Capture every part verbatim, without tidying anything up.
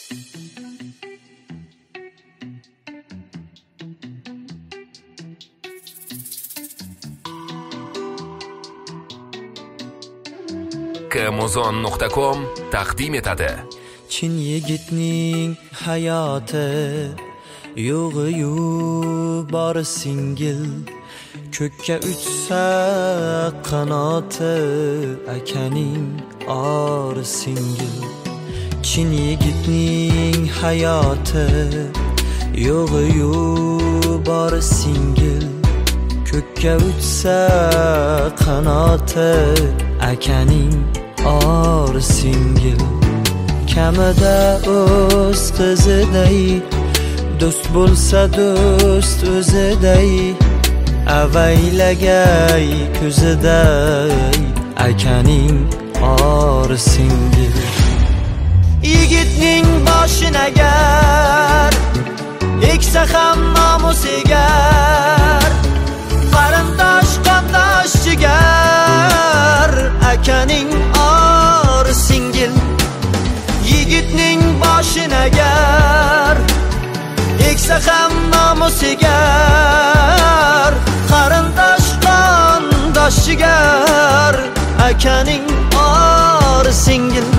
Amazon nuqta com taqdim etadi. Chin yigitning hayoti yo'g'i-yu bori singil, ko'kka uchsa qanoti akaning ori singil. Chin yigitning hayoti yo'g'i-yu bori singil, ko'kka uchsa qanoti akaning ori singil. Kamida o'z qiziday, do'st bo'lsa do'st o'ziday, avaylagay ko'ziday akaning ori singil. Yigitning boshini agar eksa ham nomus egar, qarindosh qondosh jigar akaning ori singil. Yigitning boshini agar eksa ham nomus egar, qarindosh qondosh jigar akaning ori singil.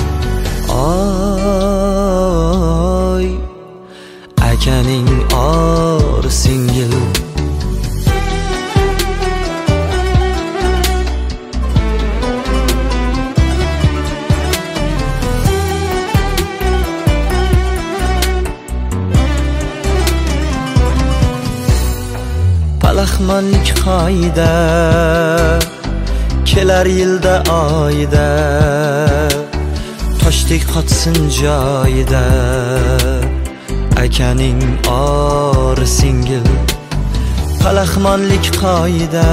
Oy akaning ori singil. Palaxmonlik qoida kelar yilda oyda, toshdek qotsin joyida akaning ori singil. Palaxmonlik qoida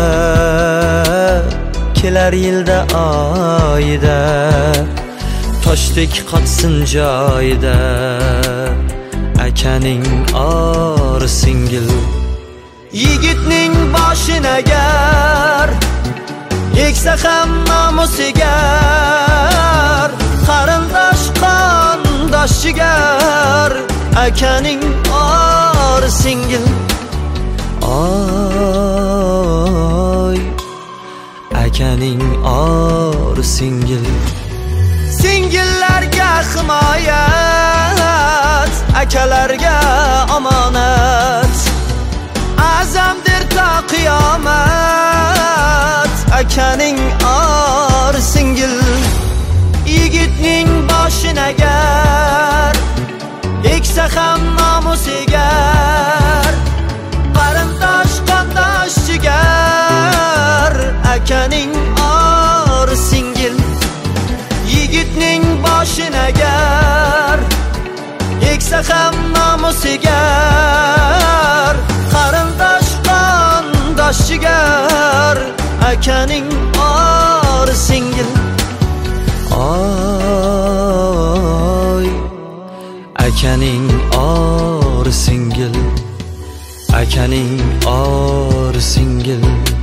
kelar yilda oyda, toshdek qotsin joyida akaning ori singil. Yigitning boshini agar eksa ham nomus egar, qarindosh qondosh jigar akaning ori singil. Oy akaning ori singil. Singillarga himoyat, akalarga omonat, azamdir ta qiyomat akaning ori singil. Yigitning boshini agar eksa ham nomus egar, qarindosh qondosh jigar akaning ori singil. Yigitning boshini agar eksa ham nomus egar, qarindosh qondosh jigar akaning ori singil. Oy akaning ori singil, akaning ori singil.